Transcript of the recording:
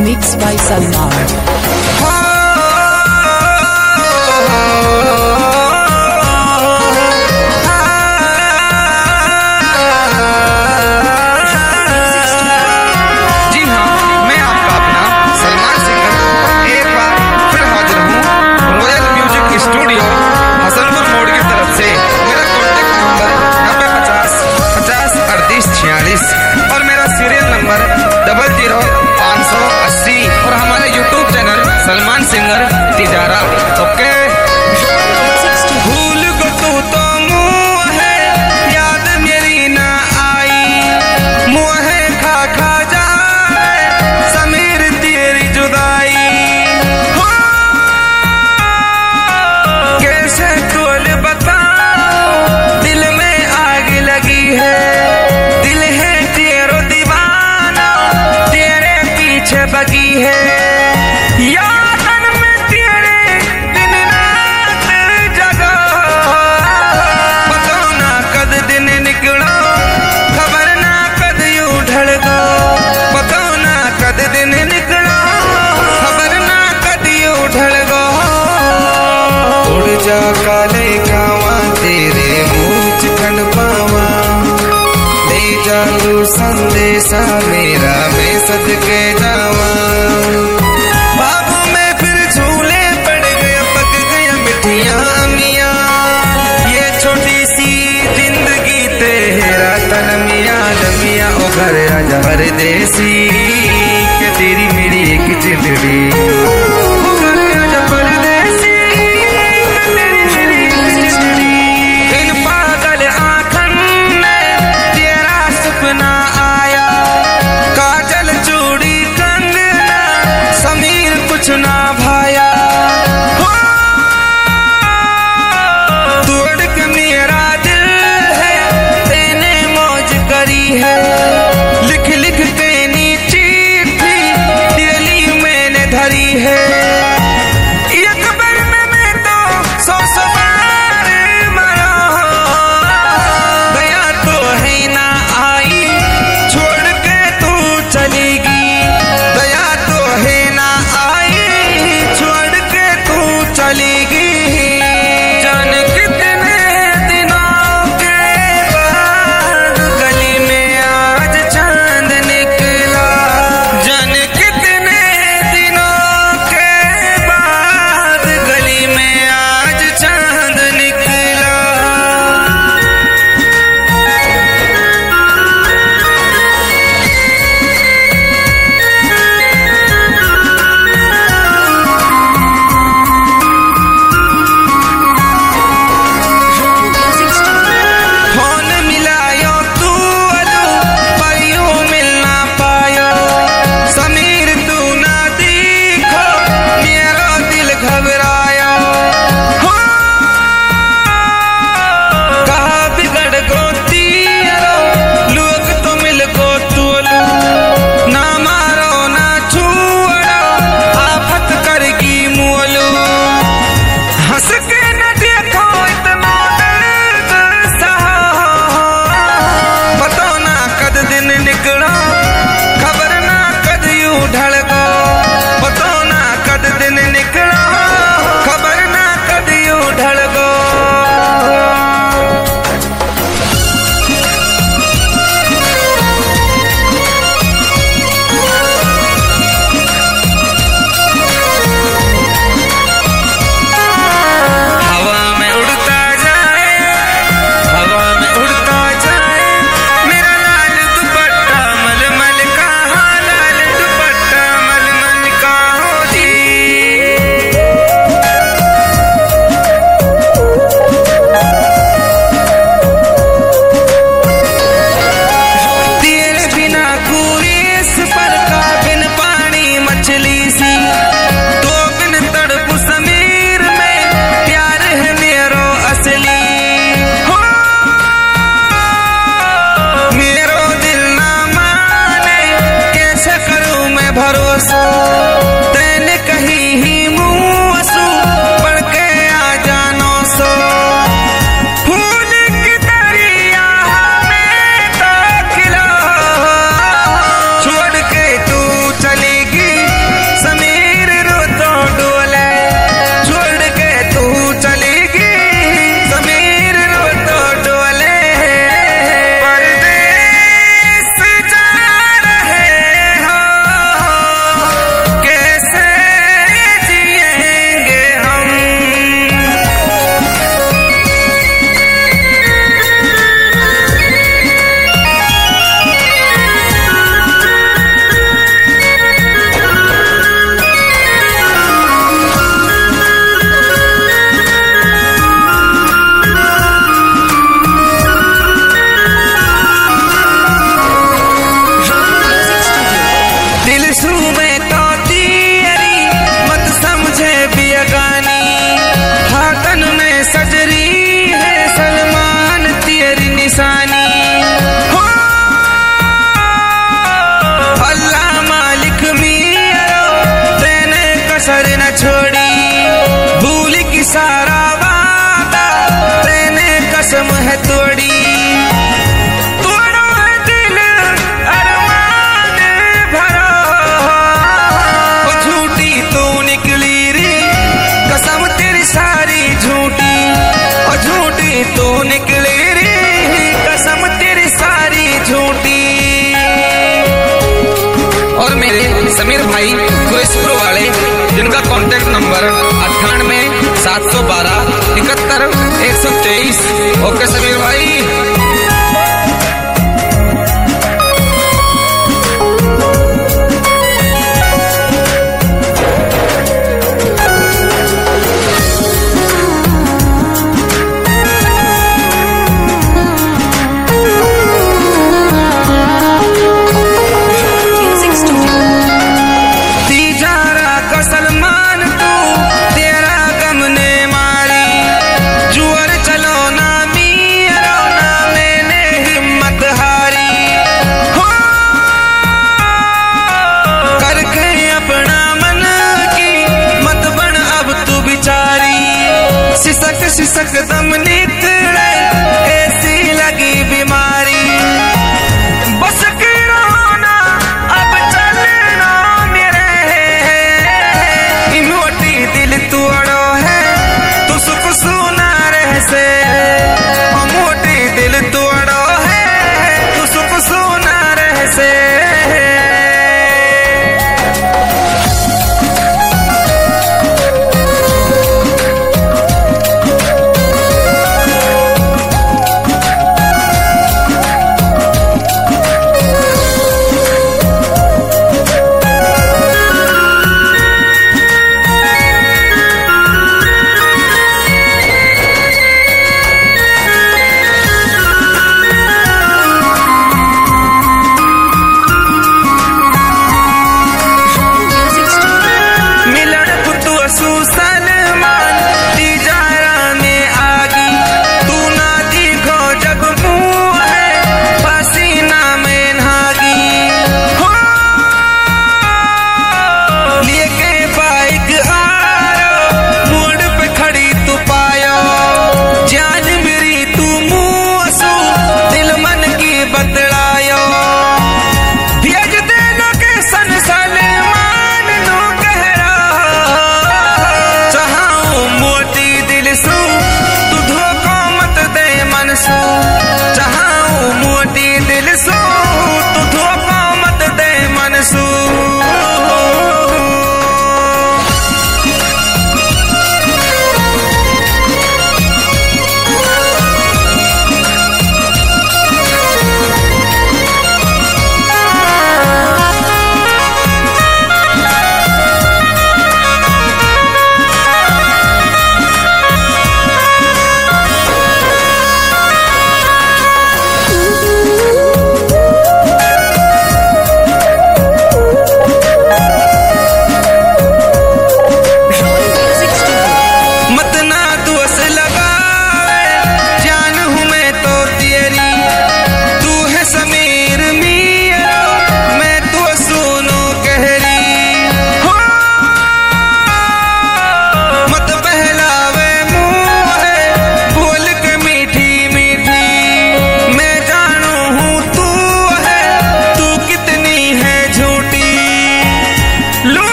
Mixed by Salman. और मेरा serial number 00580 और हमारे YouTube channel Salman singer Tijara. Okay. भूल को तू तो मुँह है, याद मेरी ना आई, मुँह है खा खा जाए समीर तेरी जुदाई। कैसे तोल बताऊं, दिल में आग लगी है, बगी है यादन में तेरे दिन रात जगो। पता ना कद दिन निकलो, खबर ना कद यूं ढल गो। पता ना कद दिन निकलो, खबर ना कद यूं ढल गो। उड़ जा काले कावा तेरे मुँह चिकन पावा, ले जा तू संदेशा मेरा मैं सदके जावा। बाबू में फिर झूले पड़ गए, पक गया मिठियां अमियां, ये छोटी सी जिंदगी तेरा तन मियां लमियां। ओ घर आजा परदेसी के तेरी मेरी एक जिंदगी। ना भाया तोड़ के मेरा दिल है, तेने मौज करी है। लिख लिख के नीचे थी दिली मैंने धरी है। एक बार में मैं तो 100 बार मरा, दया तो है ना आई, छोड़ के तू चलेगी। दया तो है ना चलेगी। जान कितने दिनों के बाद गली में आज चांद निकला, जान कितने दिनों के बाद गली में आज चांद निकला। भरोसा तेने कहीं ही मुँह असू पढ़ के आ जानो सो। फूल की दरिया में तो खिला, छोड़ के तू चलेगी मेरे समीर भाई कुरेशपुर वाले, जिनका कॉन्टेक्ट नंबर 98-712-71-123। ओके समीर भाई। सिसक दम नी